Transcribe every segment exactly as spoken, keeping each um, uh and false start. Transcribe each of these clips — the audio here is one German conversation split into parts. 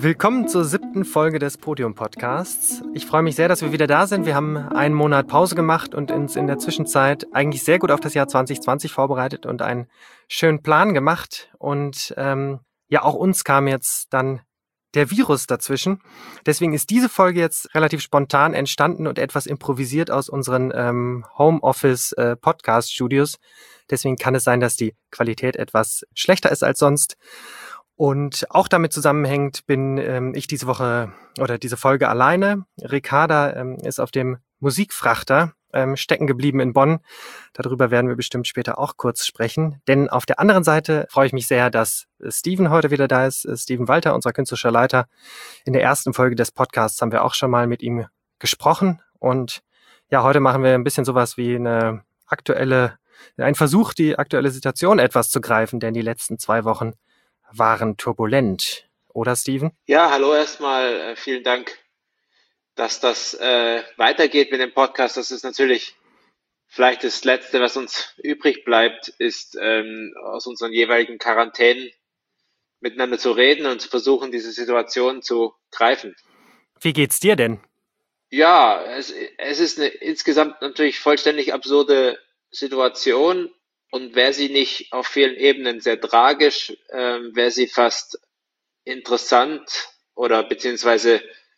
Willkommen zur siebten Folge des Podium-Podcasts. Ich freue mich sehr, dass wir wieder da sind. Wir haben einen Monat Pause gemacht und uns in der Zwischenzeit eigentlich sehr gut auf das Jahr zwanzig zwanzig vorbereitet und einen schönen Plan gemacht. Und ähm, ja, auch uns kam jetzt dann der Virus dazwischen. Deswegen ist diese Folge jetzt relativ spontan entstanden und etwas improvisiert aus unseren ähm, Homeoffice-Podcast-Studios. Deswegen kann es sein, dass die Qualität etwas schlechter ist als sonst. Und auch damit zusammenhängt, bin ähm, ich diese Woche oder diese Folge alleine. Ricarda ähm, ist auf dem Musikfrachter ähm, stecken geblieben in Bonn. Darüber werden wir bestimmt später auch kurz sprechen. Denn auf der anderen Seite freue ich mich sehr, dass Steven heute wieder da ist. Steven Walter, unser künstlerischer Leiter. In der ersten Folge des Podcasts haben wir auch schon mal mit ihm gesprochen. Und ja, heute machen wir ein bisschen sowas wie eine aktuelle, ein Versuch, die aktuelle Situation etwas zu greifen, denn die letzten zwei Wochen waren turbulent, oder Steven? Ja, hallo erstmal, äh, vielen Dank, dass das äh, weitergeht mit dem Podcast. Das ist natürlich vielleicht das Letzte, was uns übrig bleibt, ist ähm, aus unseren jeweiligen Quarantänen miteinander zu reden und zu versuchen, diese Situation zu greifen. Wie geht's dir denn? Ja, es, es ist eine insgesamt natürlich vollständig absurde Situation. Und wäre sie nicht auf vielen Ebenen sehr tragisch, ähm, wäre sie fast interessant oder beziehungsweise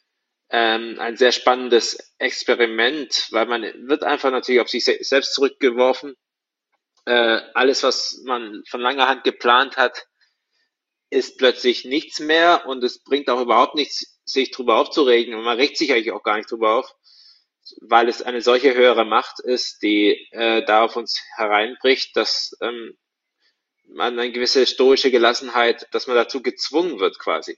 ähm, ein sehr spannendes Experiment, weil man wird einfach natürlich auf sich se- selbst zurückgeworfen. Äh, alles, was man von langer Hand geplant hat, ist plötzlich nichts mehr und es bringt auch überhaupt nichts, sich drüber aufzuregen. Und man regt sich eigentlich auch gar nicht drüber auf, weil es eine solche höhere Macht ist, die äh, da auf uns hereinbricht, dass ähm, man eine gewisse stoische Gelassenheit, dass man dazu gezwungen wird quasi.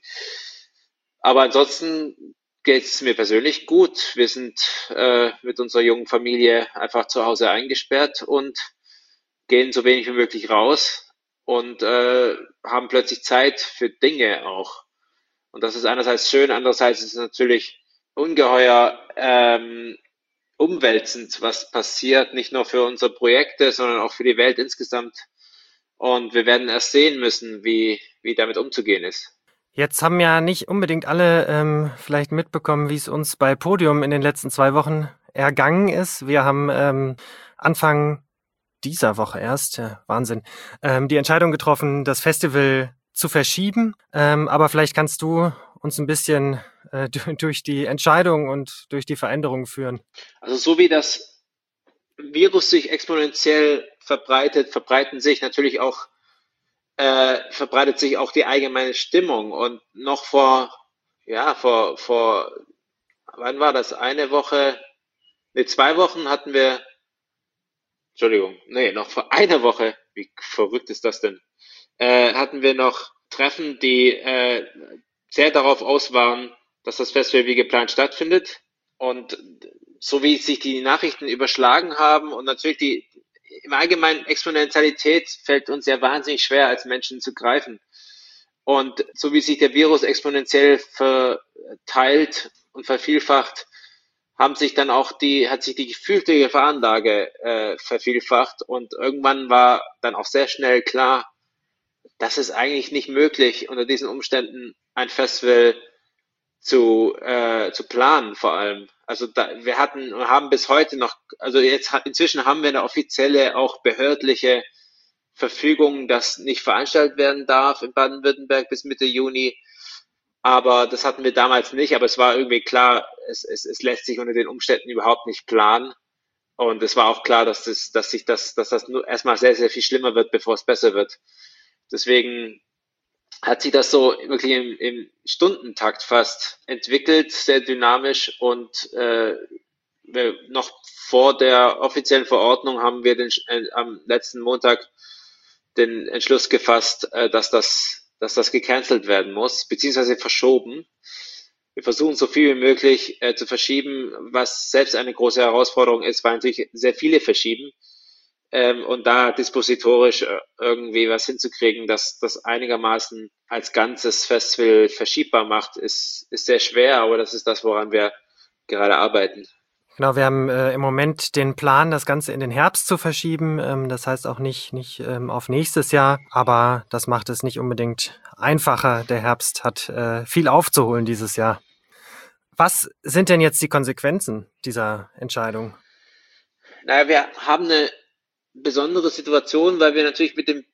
Aber ansonsten geht es mir persönlich gut. Wir sind äh, mit unserer jungen Familie einfach zu Hause eingesperrt und gehen so wenig wie möglich raus und äh, haben plötzlich Zeit für Dinge auch. Und das ist einerseits schön, andererseits ist es natürlich ungeheuer ähm, umwälzend, was passiert, nicht nur für unsere Projekte, sondern auch für die Welt insgesamt. Und wir werden erst sehen müssen, wie, wie damit umzugehen ist. Jetzt haben ja nicht unbedingt alle ähm, vielleicht mitbekommen, wie es uns bei Podium in den letzten zwei Wochen ergangen ist. Wir haben ähm, Anfang dieser Woche erst, ja, Wahnsinn, ähm, die Entscheidung getroffen, das Festival zu verschieben. Ähm, aber vielleicht kannst du uns ein bisschen äh, d- durch die Entscheidung und durch die Veränderung führen. Also so wie das Virus sich exponentiell verbreitet, verbreiten sich natürlich auch, äh, verbreitet sich auch die allgemeine Stimmung. Und noch vor, ja, vor, vor, wann war das? Eine Woche, nee, zwei Wochen hatten wir, Entschuldigung, nee, noch vor einer Woche, wie verrückt ist das denn? Äh, hatten wir noch Treffen, die äh, sehr darauf aus waren, dass das Festival wie geplant stattfindet. Und so wie sich die Nachrichten überschlagen haben und natürlich die im Allgemeinen Exponentialität fällt uns ja wahnsinnig schwer als Menschen zu greifen. Und so wie sich der Virus exponentiell verteilt und vervielfacht, haben sich dann auch die, hat sich die gefühlte Gefahrenlage äh, vervielfacht und irgendwann war dann auch sehr schnell klar, das ist eigentlich nicht möglich, unter diesen Umständen ein Festival zu, äh, zu planen vor allem. Also da, wir hatten und haben bis heute noch, also jetzt inzwischen haben wir eine offizielle, auch behördliche Verfügung, dass nicht veranstaltet werden darf in Baden-Württemberg bis Mitte Juni. Aber das hatten wir damals nicht, aber es war irgendwie klar, es, es, es lässt sich unter den Umständen überhaupt nicht planen. Und es war auch klar, dass das, dass sich das, dass das nur erstmal sehr, sehr viel schlimmer wird, bevor es besser wird. Deswegen hat sich das so wirklich im, im Stundentakt fast entwickelt, sehr dynamisch und äh, wir, noch vor der offiziellen Verordnung haben wir den, äh, am letzten Montag den Entschluss gefasst, äh, dass das, dass das gecancelt werden muss, beziehungsweise verschoben. Wir versuchen so viel wie möglich äh, zu verschieben, was selbst eine große Herausforderung ist, weil natürlich sehr viele verschieben. Ähm, und da dispositorisch äh, irgendwie was hinzukriegen, dass das einigermaßen als ganzes Festival verschiebbar macht, ist, ist sehr schwer, aber das ist das, woran wir gerade arbeiten. Genau, wir haben äh, im Moment den Plan, das Ganze in den Herbst zu verschieben. Ähm, das heißt auch nicht, nicht ähm, auf nächstes Jahr, aber das macht es nicht unbedingt einfacher. Der Herbst hat äh, viel aufzuholen dieses Jahr. Was sind denn jetzt die Konsequenzen dieser Entscheidung? Naja, wir haben eine besondere Situation, weil wir natürlich mit dem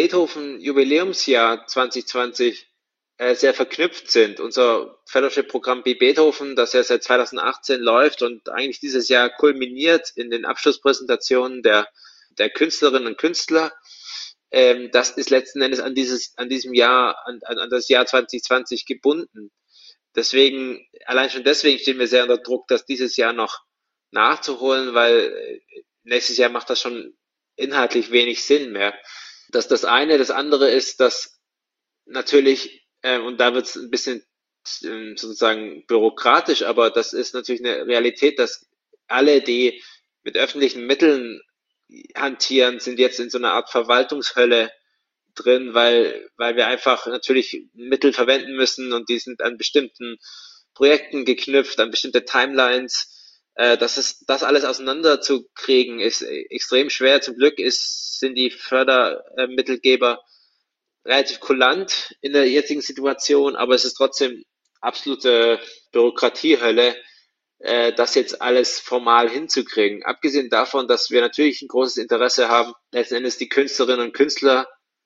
Beethoven-Jubiläumsjahr zwanzig zwanzig äh, sehr verknüpft sind. Unser Fellowship-Programm B Beethoven, das ja seit zweitausendachtzehn läuft und eigentlich dieses Jahr kulminiert in den Abschlusspräsentationen der, der Künstlerinnen und Künstler, ähm, das ist letzten Endes an dieses, an diesem Jahr, an, an das Jahr zwanzig zwanzig gebunden. Deswegen, allein schon deswegen stehen wir sehr unter Druck, das dieses Jahr noch nachzuholen, weil nächstes Jahr macht das schon inhaltlich wenig Sinn mehr. Das ist das eine. Das andere ist, dass natürlich, äh, und da wird es ein bisschen äh, sozusagen bürokratisch, aber das ist natürlich eine Realität, dass alle, die mit öffentlichen Mitteln hantieren, sind jetzt in so einer Art Verwaltungshölle drin, weil, weil wir einfach natürlich Mittel verwenden müssen und die sind an bestimmten Projekten geknüpft, an bestimmte Timelines. Äh, das ist, das alles auseinanderzukriegen, ist extrem schwer. Zum Glück ist, sind die Fördermittelgeber relativ kulant in der jetzigen Situation, aber es ist trotzdem absolute Bürokratiehölle, äh, das jetzt alles formal hinzukriegen. Abgesehen davon, dass wir natürlich ein großes Interesse haben, letzten Endes die Künstlerinnen und Künstler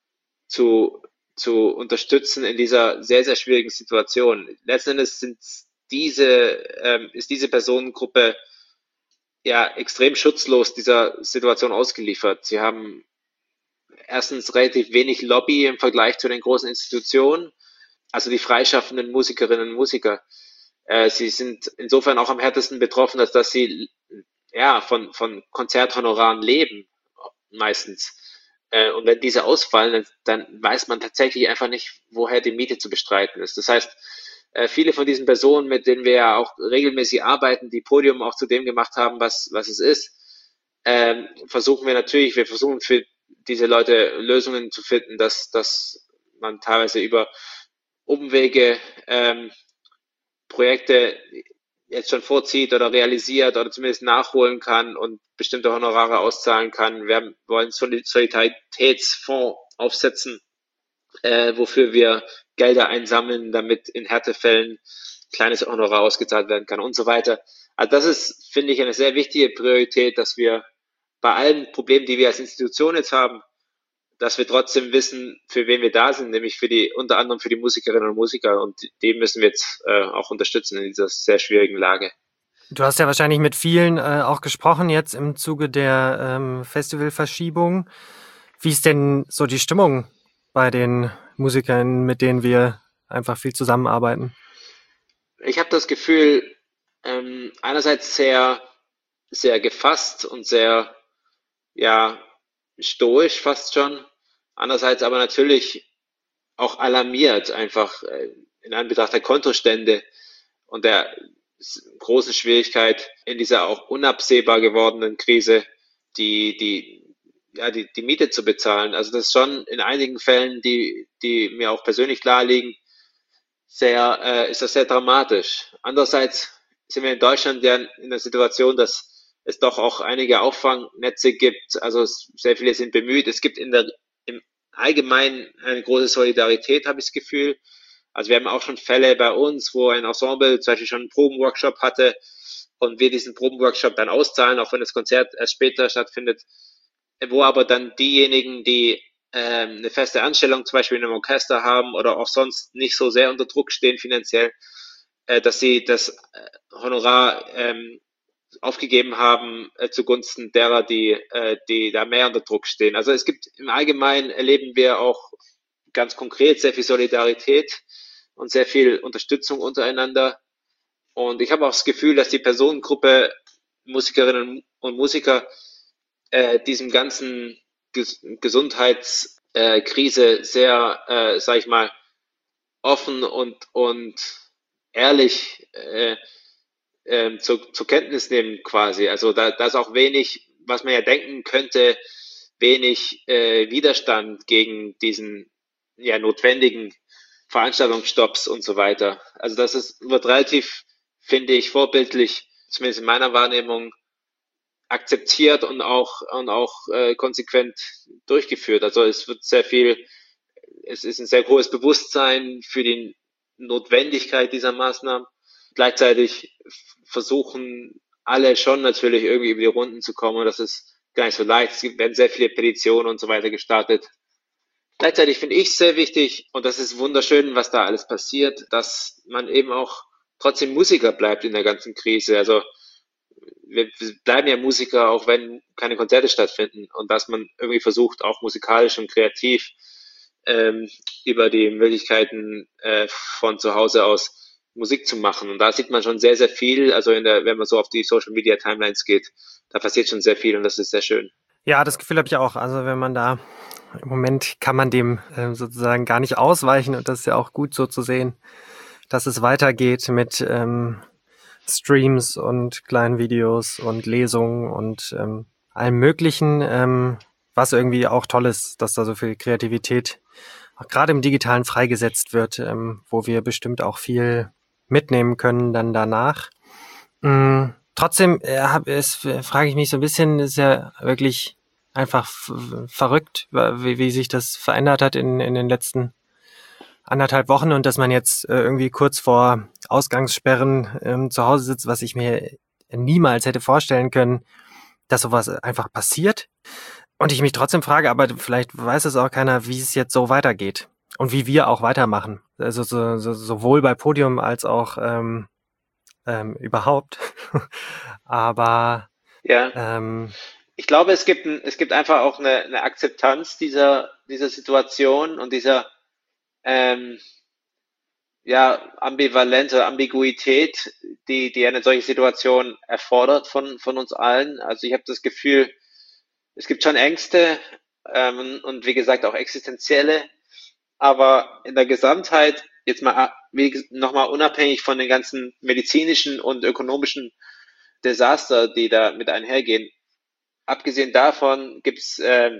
zu, zu unterstützen in dieser sehr, sehr schwierigen Situation. Letzten Endes sind diese, ähm, ist diese Personengruppe ja extrem schutzlos dieser Situation ausgeliefert. Sie haben erstens relativ wenig Lobby im Vergleich zu den großen Institutionen, also die freischaffenden Musikerinnen und Musiker. Äh, sie sind insofern auch am härtesten betroffen, als dass sie ja von, von Konzerthonoraren leben, meistens. Äh, und wenn diese ausfallen, dann, dann weiß man tatsächlich einfach nicht, woher die Miete zu bestreiten ist. Das heißt, äh, viele von diesen Personen, mit denen wir ja auch regelmäßig arbeiten, die Podium auch zu dem gemacht haben, was, was es ist, ähm, versuchen wir natürlich, wir versuchen für diese Leute Lösungen zu finden, dass, dass man teilweise über Umwege ähm, Projekte jetzt schon vorzieht oder realisiert oder zumindest nachholen kann und bestimmte Honorare auszahlen kann. Wir wollen Solidaritätsfonds aufsetzen, äh, wofür wir Gelder einsammeln, damit in Härtefällen kleines Honorar ausgezahlt werden kann und so weiter. Also das ist, finde ich, eine sehr wichtige Priorität, dass wir bei allen Problemen, die wir als Institution jetzt haben, dass wir trotzdem wissen, für wen wir da sind, nämlich für die, unter anderem für die Musikerinnen und Musiker, und die müssen wir jetzt äh, auch unterstützen in dieser sehr schwierigen Lage. Du hast ja wahrscheinlich mit vielen äh, auch gesprochen jetzt im Zuge der ähm, Festivalverschiebung. Wie ist denn so die Stimmung bei den Musikern, mit denen wir einfach viel zusammenarbeiten? Ich habe das Gefühl, ähm, einerseits sehr, sehr gefasst und sehr, ja, stoisch fast schon. Andererseits aber natürlich auch alarmiert, einfach äh, in Anbetracht der Kontostände und der großen Schwierigkeit in dieser auch unabsehbar gewordenen Krise, die, die, ja, die, die Miete zu bezahlen. Also das ist schon in einigen Fällen, die, die mir auch persönlich klar liegen, sehr, äh, ist das sehr dramatisch. Andererseits sind wir in Deutschland ja in der Situation, dass es doch auch einige Auffangnetze gibt. Also sehr viele sind bemüht. Es gibt in der, im Allgemeinen eine große Solidarität, habe ich das Gefühl. Also wir haben auch schon Fälle bei uns, wo ein Ensemble zum Beispiel schon einen Probenworkshop hatte und wir diesen Probenworkshop dann auszahlen, auch wenn das Konzert erst später stattfindet, wo aber dann diejenigen, die ähm, eine feste Anstellung zum Beispiel in einem Orchester haben oder auch sonst nicht so sehr unter Druck stehen finanziell, äh, dass sie das äh, Honorar ähm, aufgegeben haben äh, zugunsten derer, die, äh, die da mehr unter Druck stehen. Also es gibt im Allgemeinen erleben wir auch ganz konkret sehr viel Solidarität und sehr viel Unterstützung untereinander. Und ich habe auch das Gefühl, dass die Personengruppe Musikerinnen und Musiker äh, diesem ganzen Ges Gesundheitskrise äh, sehr, äh, sag ich mal, offen und, und ehrlich äh, äh, zur, zur Kenntnis nehmen quasi. Also da, da ist auch wenig, was man ja denken könnte, wenig äh, Widerstand gegen diesen ja notwendigen Veranstaltungsstopps und so weiter. Also das ist, wird relativ, finde ich, vorbildlich zumindest in meiner Wahrnehmung, akzeptiert und auch und auch äh, konsequent durchgeführt. Also es wird sehr viel, es ist ein sehr hohes Bewusstsein für die Notwendigkeit dieser Maßnahmen. Gleichzeitig versuchen alle schon natürlich irgendwie über die Runden zu kommen und das ist gar nicht so leicht. Es werden sehr viele Petitionen und so weiter gestartet. Gleichzeitig finde ich es sehr wichtig und das ist wunderschön, was da alles passiert, dass man eben auch trotzdem Musiker bleibt in der ganzen Krise. Also wir bleiben ja Musiker, auch wenn keine Konzerte stattfinden und dass man irgendwie versucht, auch musikalisch und kreativ ähm, über die Möglichkeiten äh, von zu Hause aus Musik zu machen. Und da sieht man schon sehr, sehr viel. Also in der, wenn man so auf die Social Media Timelines geht, da passiert schon sehr viel und das ist sehr schön. Ja, das Gefühl habe ich auch. Also wenn man da im Moment kann man dem äh, sozusagen gar nicht ausweichen und das ist ja auch gut so zu sehen, dass es weitergeht mit ähm, Streams und kleinen Videos und Lesungen und ähm, allem Möglichen, ähm, was irgendwie auch toll ist, dass da so viel Kreativität auch gerade im Digitalen freigesetzt wird, ähm, wo wir bestimmt auch viel mitnehmen können dann danach. Mhm. Trotzdem äh, hab, es, äh, frage ich mich so ein bisschen, ist ja wirklich einfach f- verrückt, wie, wie sich das verändert hat in, in den letzten anderthalb Wochen und dass man jetzt äh, irgendwie kurz vor Ausgangssperren ähm, zu Hause sitzt, was ich mir niemals hätte vorstellen können, dass sowas einfach passiert. Und ich mich trotzdem frage, aber vielleicht weiß es auch keiner, wie es jetzt so weitergeht und wie wir auch weitermachen. Also so, so, sowohl bei Podium als auch ähm, ähm, überhaupt. aber Ja, ähm, ich glaube, es gibt, ein, es gibt einfach auch eine, eine Akzeptanz dieser, dieser Situation und dieser ähm, ja, Ambivalenz oder Ambiguität, die, die eine solche Situation erfordert von, von uns allen. Also ich habe das Gefühl, es gibt schon Ängste ähm, und wie gesagt auch existenzielle, aber in der Gesamtheit, jetzt mal wie nochmal unabhängig von den ganzen medizinischen und ökonomischen Desaster, die da mit einhergehen, abgesehen davon gibt's äh,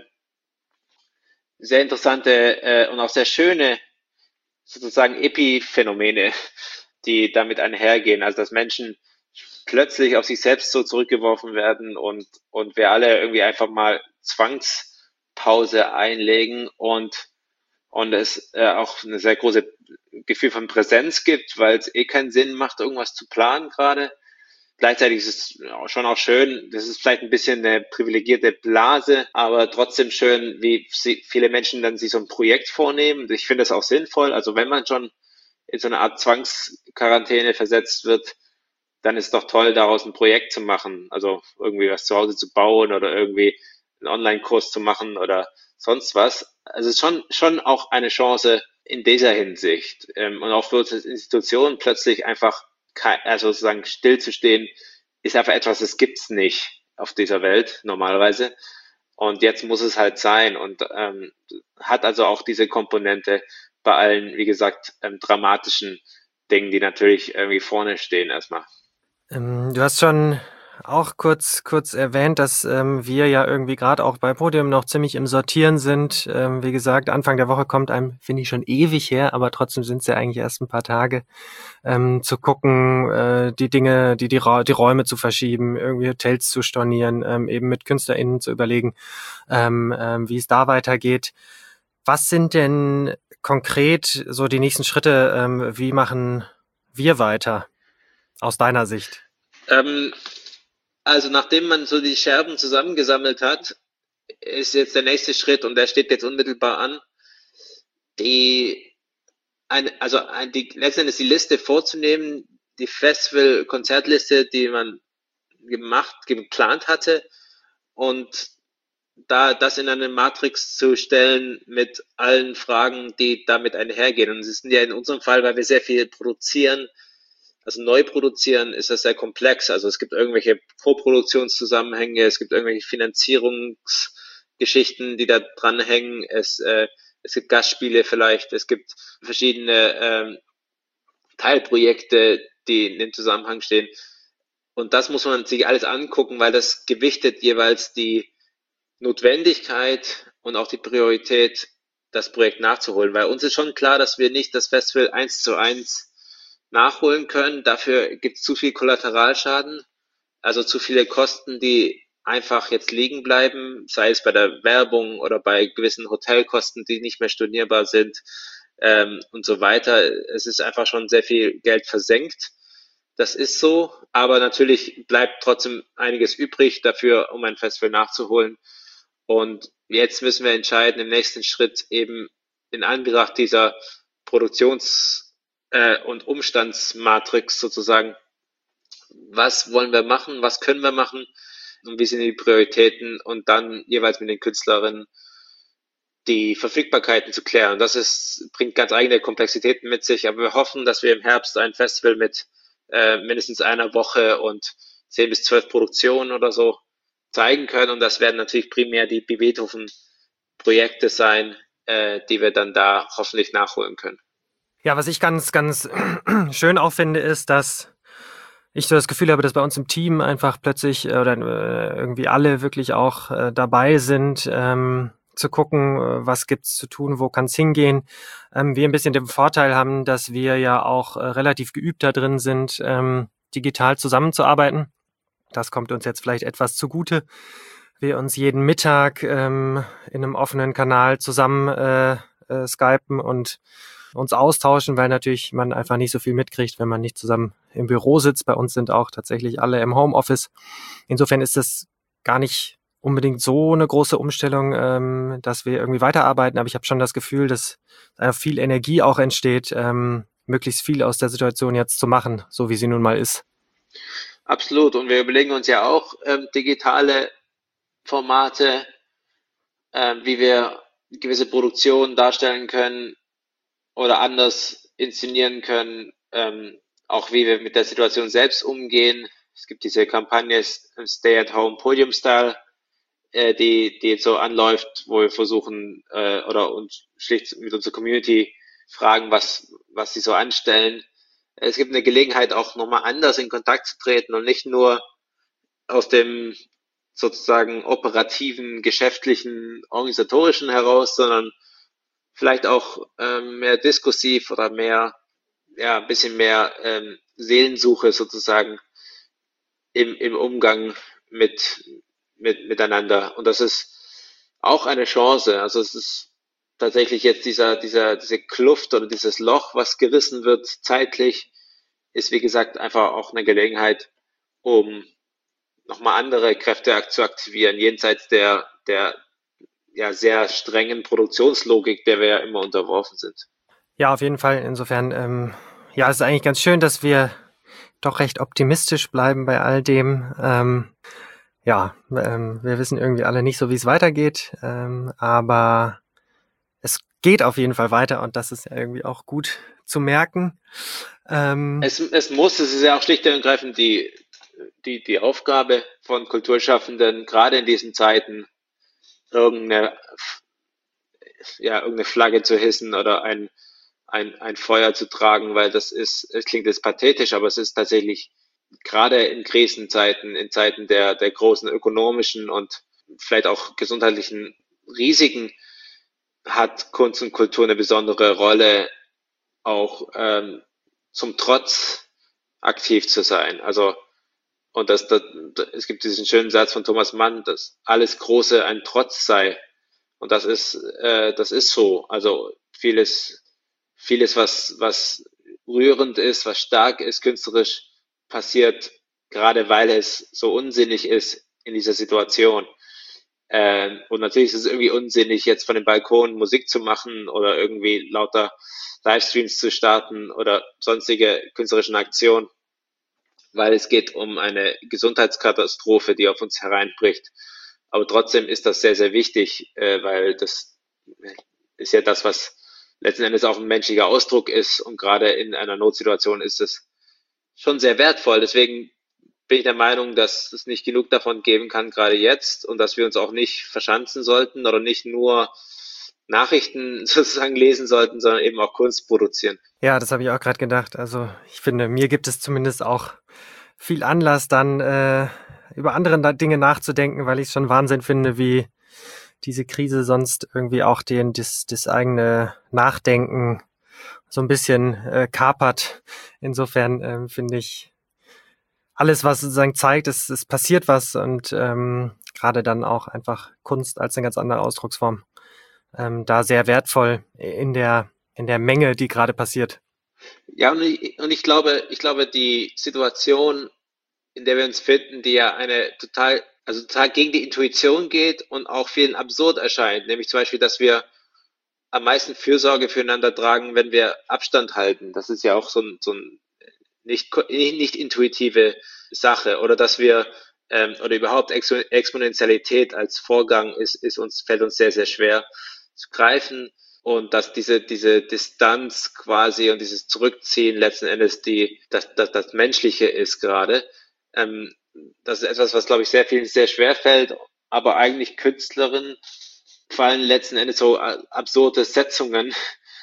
sehr interessante äh, und auch sehr schöne sozusagen Epiphänomene, die damit einhergehen. Also dass Menschen plötzlich auf sich selbst so zurückgeworfen werden und, und wir alle irgendwie einfach mal Zwangspause einlegen und, und es äh, auch eine sehr große Gefühl von Präsenz gibt, weil es eh keinen Sinn macht, irgendwas zu planen gerade. Gleichzeitig ist es schon auch schön, das ist vielleicht ein bisschen eine privilegierte Blase, aber trotzdem schön, wie viele Menschen dann sich so ein Projekt vornehmen. Ich finde das auch sinnvoll. Also wenn man schon in so eine Art Zwangsquarantäne versetzt wird, dann ist es doch toll, daraus ein Projekt zu machen. Also irgendwie was zu Hause zu bauen oder irgendwie einen Online-Kurs zu machen oder sonst was. Also es ist schon, schon auch eine Chance in dieser Hinsicht. Ähm, und auch für uns als Institution plötzlich einfach also sozusagen stillzustehen, ist einfach etwas, das gibt's nicht auf dieser Welt normalerweise. Und jetzt muss es halt sein und ähm, hat also auch diese Komponente bei allen, wie gesagt, ähm, dramatischen Dingen, die natürlich irgendwie vorne stehen erstmal. ähm, du hast schon auch kurz kurz erwähnt, dass ähm, wir ja irgendwie gerade auch bei Podium noch ziemlich im Sortieren sind. Ähm, wie gesagt, Anfang der Woche kommt einem, finde ich, schon ewig her, aber trotzdem sind es ja eigentlich erst ein paar Tage, ähm, zu gucken, äh, die Dinge, die die, Ra die Räume zu verschieben, irgendwie Hotels zu stornieren, ähm, eben mit KünstlerInnen zu überlegen, ähm, ähm, wie es da weitergeht. Was sind denn konkret so die nächsten Schritte? Ähm, wie machen wir weiter aus deiner Sicht? Ähm, also nachdem man so die Scherben zusammengesammelt hat, ist jetzt der nächste Schritt und der steht jetzt unmittelbar an, die ein, also ein, die, letztendlich die Liste vorzunehmen, die Festival-Konzertliste, die man gemacht, geplant hatte und da das in eine Matrix zu stellen mit allen Fragen, die damit einhergehen. Und es sind ja in unserem Fall, weil wir sehr viel produzieren, also neu produzieren, ist das sehr komplex. Also es gibt irgendwelche Vorproduktionszusammenhänge, es gibt irgendwelche Finanzierungsgeschichten, die da dranhängen. Es, äh, es gibt Gastspiele vielleicht, es gibt verschiedene ähm, Teilprojekte, die in dem Zusammenhang stehen. Und das muss man sich alles angucken, weil das gewichtet jeweils die Notwendigkeit und auch die Priorität, das Projekt nachzuholen. Weil uns ist schon klar, dass wir nicht das Festival eins zu eins nachholen können. Dafür gibt es zu viel Kollateralschaden. Also zu viele Kosten, die einfach jetzt liegen bleiben, sei es bei der Werbung oder bei gewissen Hotelkosten, die nicht mehr stornierbar sind, ähm, und so weiter. Es ist einfach schon sehr viel Geld versenkt. Das ist so, aber natürlich bleibt trotzdem einiges übrig dafür, um ein Festival nachzuholen. Und jetzt müssen wir entscheiden im nächsten Schritt eben in Anbetracht dieser Produktions- äh, und Umstandsmatrix sozusagen, was wollen wir machen, was können wir machen und wie sind die Prioritäten und dann jeweils mit den Künstlerinnen die Verfügbarkeiten zu klären. Das ist, bringt ganz eigene Komplexitäten mit sich, aber wir hoffen, dass wir im Herbst ein Festival mit äh, mindestens einer Woche und zehn bis zwölf Produktionen oder so zeigen können. Und das werden natürlich primär die Beethoven-Projekte sein, äh, die wir dann da hoffentlich nachholen können. Ja, was ich ganz, ganz schön auch finde, ist, dass ich so das Gefühl habe, dass bei uns im Team einfach plötzlich äh, oder äh, irgendwie alle wirklich auch äh, dabei sind, ähm, zu gucken, äh, was gibt's zu tun, wo kann's hingehen. Ähm, wir ein bisschen den Vorteil haben, dass wir ja auch äh, relativ geübt da drin sind, ähm, digital zusammenzuarbeiten. Das kommt uns jetzt vielleicht etwas zugute. Wir uns jeden Mittag ähm, in einem offenen Kanal zusammen äh, äh, skypen und uns austauschen, weil natürlich man einfach nicht so viel mitkriegt, wenn man nicht zusammen im Büro sitzt. Bei uns sind auch tatsächlich alle im Homeoffice. Insofern ist das gar nicht unbedingt so eine große Umstellung, ähm, dass wir irgendwie weiterarbeiten. Aber ich habe schon das Gefühl, dass einfach viel Energie auch entsteht, ähm, möglichst viel aus der Situation jetzt zu machen, so wie sie nun mal ist. Absolut. Und wir überlegen uns ja auch ähm, digitale Formate, äh, wie wir gewisse Produktionen darstellen können oder anders inszenieren können, ähm, auch wie wir mit der Situation selbst umgehen. Es gibt diese Kampagne Stay at Home Podium Style, äh, die, die jetzt so anläuft, wo wir versuchen äh, oder uns schlicht mit unserer Community fragen, was, was sie so anstellen. Es gibt eine Gelegenheit, auch nochmal anders in Kontakt zu treten und nicht nur aus dem sozusagen operativen, geschäftlichen, organisatorischen heraus, sondern vielleicht auch ähm, mehr diskursiv oder mehr, ja, ein bisschen mehr ähm, Seelensuche sozusagen im, im Umgang mit, mit, miteinander. Und das ist auch eine Chance. Also es ist tatsächlich jetzt dieser, dieser, diese Kluft oder dieses Loch, was gerissen wird zeitlich, ist wie gesagt einfach auch eine Gelegenheit, um nochmal andere Kräfte zu aktivieren, jenseits der, der ja sehr strengen Produktionslogik, der wir ja immer unterworfen sind. Ja, auf jeden Fall. Insofern, ähm, ja, es ist eigentlich ganz schön, dass wir doch recht optimistisch bleiben bei all dem. Ähm, ja, ähm, wir wissen irgendwie alle nicht so, wie es weitergeht, ähm, aber es geht auf jeden Fall weiter und das ist ja irgendwie auch gut zu merken. Ähm, es, es muss, es ist ja auch schlicht und ergreifend die, die, die Aufgabe von Kulturschaffenden, gerade in diesen Zeiten, irgendeine, ja, irgendeine Flagge zu hissen oder ein, ein, ein Feuer zu tragen, weil das ist, es klingt jetzt pathetisch, aber es ist tatsächlich gerade in Krisenzeiten, in Zeiten der, der großen ökonomischen und vielleicht auch gesundheitlichen Risiken, hat Kunst und Kultur eine besondere Rolle, auch ähm, zum Trotz aktiv zu sein. Also, und das, das, es gibt diesen schönen Satz von Thomas Mann, dass alles Große ein Trotz sei. Und das ist, äh, das ist so. Also vieles, vieles, was, was rührend ist, was stark ist, künstlerisch, passiert, gerade weil es so unsinnig ist in dieser Situation. Ähm, und natürlich ist es irgendwie unsinnig, jetzt von dem Balkon Musik zu machen oder irgendwie lauter Livestreams zu starten oder sonstige künstlerischen Aktionen, weil es geht um eine Gesundheitskatastrophe, die auf uns hereinbricht. Aber trotzdem ist das sehr, sehr wichtig, äh, weil das ist ja das, was letzten Endes auch ein menschlicher Ausdruck ist. Und gerade in einer Notsituation ist es schon sehr wertvoll. Deswegen bin ich der Meinung, dass es nicht genug davon geben kann, gerade jetzt, und dass wir uns auch nicht verschanzen sollten oder nicht nur Nachrichten sozusagen lesen sollten, sondern eben auch Kunst produzieren. Ja, das habe ich auch gerade gedacht. Also ich finde, mir gibt es zumindest auch viel Anlass, dann äh, über andere Dinge nachzudenken, weil ich es schon Wahnsinn finde, wie diese Krise sonst irgendwie auch den das, das eigene Nachdenken so ein bisschen äh, kapert. Insofern äh, finde ich, alles, was sozusagen zeigt, es, es passiert was und ähm, gerade dann auch einfach Kunst als eine ganz andere Ausdrucksform. Ähm, da sehr wertvoll in der, in der Menge, die gerade passiert. Ja, und ich, und ich glaube, ich glaube, die Situation, in der wir uns finden, die ja eine total, also total gegen die Intuition geht und auch vielen absurd erscheint, nämlich zum Beispiel, dass wir am meisten Fürsorge füreinander tragen, wenn wir Abstand halten. Das ist ja auch so ein, so ein nicht, nicht intuitive Sache. Oder dass wir, ähm, oder überhaupt Exponentialität als Vorgang ist, ist uns, fällt uns sehr, sehr schwer zu greifen. Und dass diese, diese Distanz quasi und dieses Zurückziehen letzten Endes die, das, das, das Menschliche ist gerade. Ähm, das ist etwas, was, glaube ich, sehr vielen sehr schwer fällt, aber eigentlich Künstlerinnen fallen letzten Endes so absurde Setzungen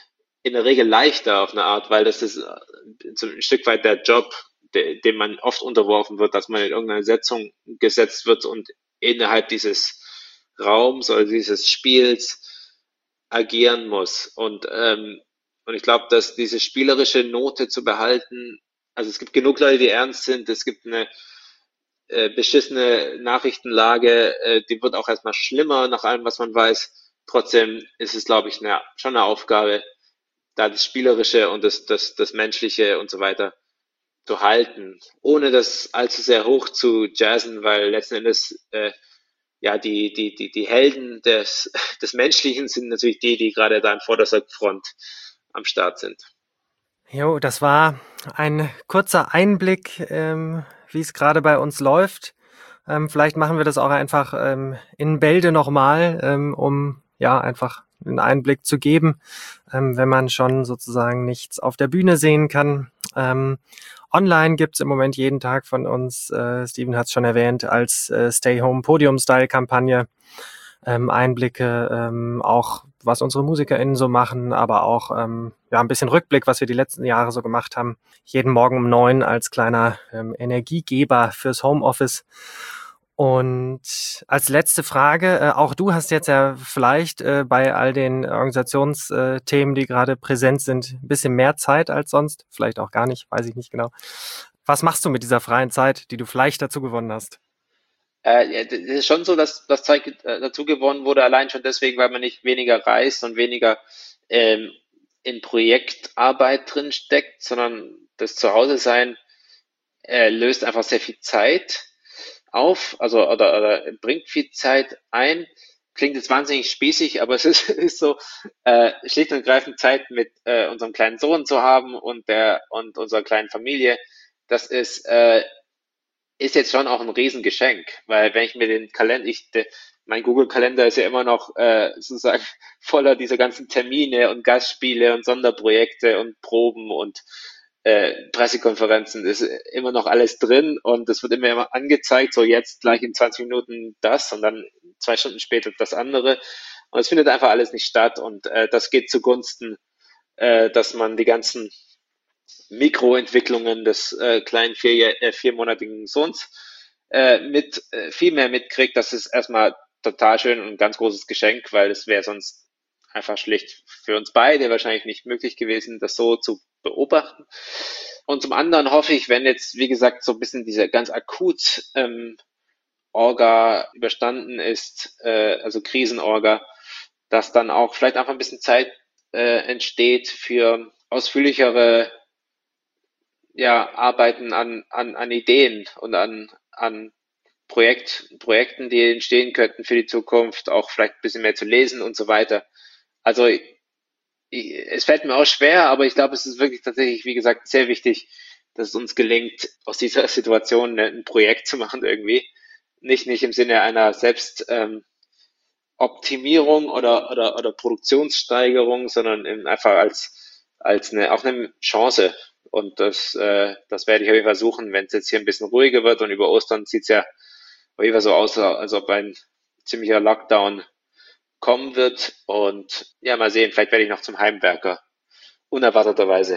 in der Regel leichter auf eine Art, weil das ist so ein Stück weit der Job, de, dem man oft unterworfen wird, dass man in irgendeine Setzung gesetzt wird und innerhalb dieses Raums oder dieses Spiels agieren muss. Und, ähm, und ich glaube, dass diese spielerische Note zu behalten, also es gibt genug Leute, die ernst sind, es gibt eine äh, beschissene Nachrichtenlage, äh, die wird auch erstmal schlimmer nach allem, was man weiß. Trotzdem ist es, glaube ich, eine, schon eine Aufgabe, da das Spielerische und das, das, das Menschliche und so weiter zu halten, ohne das allzu sehr hoch zu jazzen, weil letzten Endes äh, ja die, die, die, die Helden des, des Menschlichen sind natürlich die, die gerade da in vorderster Front am Start sind. Jo, das war ein kurzer Einblick, ähm, wie es gerade bei uns läuft. Ähm, vielleicht machen wir das auch einfach ähm, in Bälde nochmal, ähm, um ja einfach einen Einblick zu geben, ähm, wenn man schon sozusagen nichts auf der Bühne sehen kann. Ähm, online gibt's im Moment jeden Tag von uns, äh, Steven hat es schon erwähnt, als äh, Stay-Home-Podium-Style-Kampagne ähm, Einblicke, ähm, auch was unsere MusikerInnen so machen, aber auch ähm, ja ein bisschen Rückblick, was wir die letzten Jahre so gemacht haben. Jeden Morgen um neun als kleiner ähm, Energiegeber fürs Homeoffice. Und als letzte Frage, äh, auch du hast jetzt ja vielleicht äh, bei all den Organisationsthemen, die gerade präsent sind, ein bisschen mehr Zeit als sonst. Vielleicht auch gar nicht, weiß ich nicht genau. Was machst du mit dieser freien Zeit, die du vielleicht dazu gewonnen hast? Äh, ja, das ist schon so, dass das Zeug äh, dazu gewonnen wurde, allein schon deswegen, weil man nicht weniger reist und weniger ähm, in Projektarbeit drin steckt, sondern das Zuhause sein äh, löst einfach sehr viel Zeit auf, also oder, oder bringt viel Zeit ein. Klingt jetzt wahnsinnig spießig, aber es ist, ist so äh, schlicht und ergreifend Zeit mit äh, unserem kleinen Sohn zu haben und der und unserer kleinen Familie. Das ist äh, ist jetzt schon auch ein Riesengeschenk, weil wenn ich mir den Kalender, ich, de, mein Google-Kalender ist ja immer noch äh, sozusagen voller dieser ganzen Termine und Gastspiele und Sonderprojekte und Proben und äh, Pressekonferenzen, ist immer noch alles drin und es wird immer, immer angezeigt, so jetzt gleich in zwanzig Minuten das und dann zwei Stunden später das andere und es findet einfach alles nicht statt und äh, das geht zugunsten, äh, dass man die ganzen Mikroentwicklungen des äh, kleinen vier, äh, viermonatigen Sohns äh, mit äh, viel mehr mitkriegt. Das ist erstmal total schön und ein ganz großes Geschenk, weil es wäre sonst einfach schlicht für uns beide wahrscheinlich nicht möglich gewesen, das so zu beobachten. Und zum anderen hoffe ich, wenn jetzt, wie gesagt, so ein bisschen diese ganz akut ähm, Orga überstanden ist, äh, also Krisenorga, dass dann auch vielleicht einfach ein bisschen Zeit äh, entsteht für ausführlichere ja, arbeiten an, an, an Ideen und an, an Projekt, Projekten, die entstehen könnten für die Zukunft, auch vielleicht ein bisschen mehr zu lesen und so weiter. Also ich, es fällt mir auch schwer, aber ich glaube, es ist wirklich tatsächlich, wie gesagt, sehr wichtig, dass es uns gelingt, aus dieser Situation ein Projekt zu machen irgendwie. Nicht, nicht im Sinne einer Selbst, ähm, Optimierung oder, oder, oder Produktionssteigerung, sondern eben einfach als, als eine, auch eine Chance. Und das, äh, das werde ich auf jeden Fall suchen, wenn es jetzt hier ein bisschen ruhiger wird und über Ostern sieht es ja auf jeden Fall so aus, als ob ein ziemlicher Lockdown kommen wird. Und ja, mal sehen, vielleicht werde ich noch zum Heimwerker. Unerwarteterweise.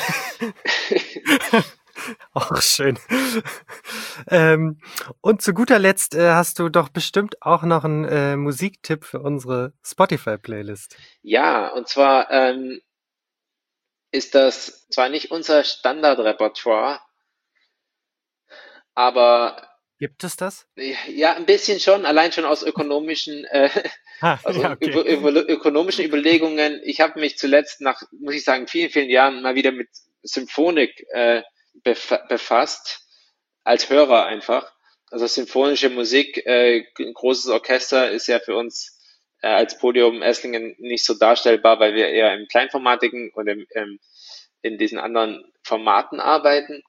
Auch schön. ähm, und zu guter Letzt äh, hast du doch bestimmt auch noch einen äh, Musiktipp für unsere Spotify-Playlist. Ja, und zwar ähm, ist das zwar nicht unser Standardrepertoire, aber gibt es das? Ja, ein bisschen schon, allein schon aus ökonomischen, äh, Ah, also ja, okay. über, über, ökonomischen Überlegungen. Ich habe mich zuletzt nach, muss ich sagen, vielen, vielen Jahren mal wieder mit Symphonik äh, befa- befasst, als Hörer einfach. Also symphonische Musik, äh, ein großes Orchester ist ja für uns äh, als Podium Esslingen nicht so darstellbar, weil wir eher im kleinformatigen und im, im, in diesen anderen Formaten arbeiten.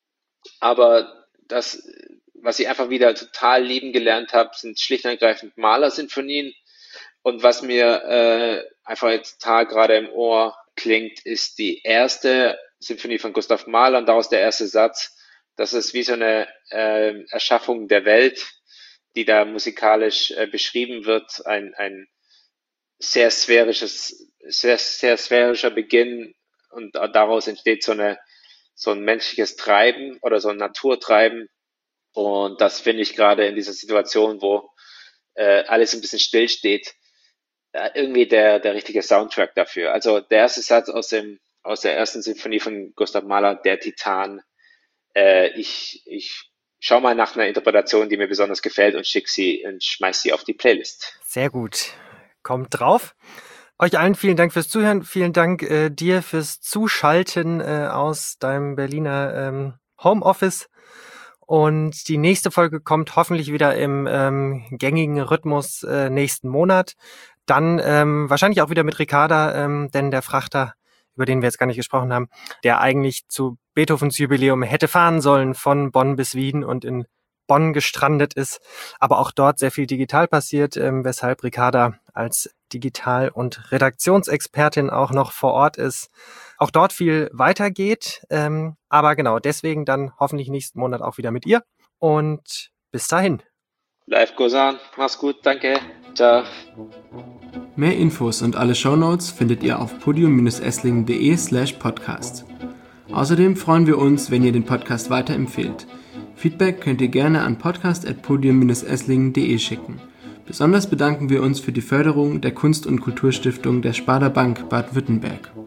Aber das, was ich einfach wieder total lieben gelernt habe, sind schlicht und ergreifend Mahler-Sinfonien. Und was mir äh, einfach jetzt total gerade im Ohr klingt, ist die erste Sinfonie von Gustav Mahler und daraus der erste Satz. Das ist wie so eine äh, Erschaffung der Welt, die da musikalisch äh, beschrieben wird. Ein, ein sehr sphärisches, sehr, sehr sphärischer Beginn und daraus entsteht so eine so ein menschliches Treiben oder so ein Naturtreiben. Und das finde ich gerade in dieser Situation, wo äh, alles ein bisschen stillsteht, äh, irgendwie der, der richtige Soundtrack dafür. Also der erste Satz aus dem aus der ersten Sinfonie von Gustav Mahler, der Titan. Äh, ich ich schau mal nach einer Interpretation, die mir besonders gefällt und schick sie und schmeiß sie auf die Playlist. Sehr gut. Kommt drauf. Euch allen vielen Dank fürs Zuhören. Vielen Dank äh, dir fürs Zuschalten äh, aus deinem Berliner ähm, Homeoffice. Und die nächste Folge kommt hoffentlich wieder im ähm, gängigen Rhythmus äh, nächsten Monat. Dann ähm, wahrscheinlich auch wieder mit Ricarda, ähm, denn der Frachter, über den wir jetzt gar nicht gesprochen haben, der eigentlich zu Beethovens Jubiläum hätte fahren sollen von Bonn bis Wien und in Bonn gestrandet ist, aber auch dort sehr viel digital passiert, ähm, weshalb Ricarda als Digital- und Redaktionsexpertin auch noch vor Ort ist. Auch dort viel weitergeht, ähm, aber genau, deswegen dann hoffentlich nächsten Monat auch wieder mit ihr und bis dahin. Live goes on. Mach's gut, danke. Ciao. Mehr Infos und alle Shownotes findet ihr auf podium-esslingen.de slash podcast. Außerdem freuen wir uns, wenn ihr den Podcast weiterempfehlt. Feedback könnt ihr gerne an podcast at podium-esslingen.de schicken. Besonders bedanken wir uns für die Förderung der Kunst- und Kulturstiftung der Sparda Bank Baden-Württemberg.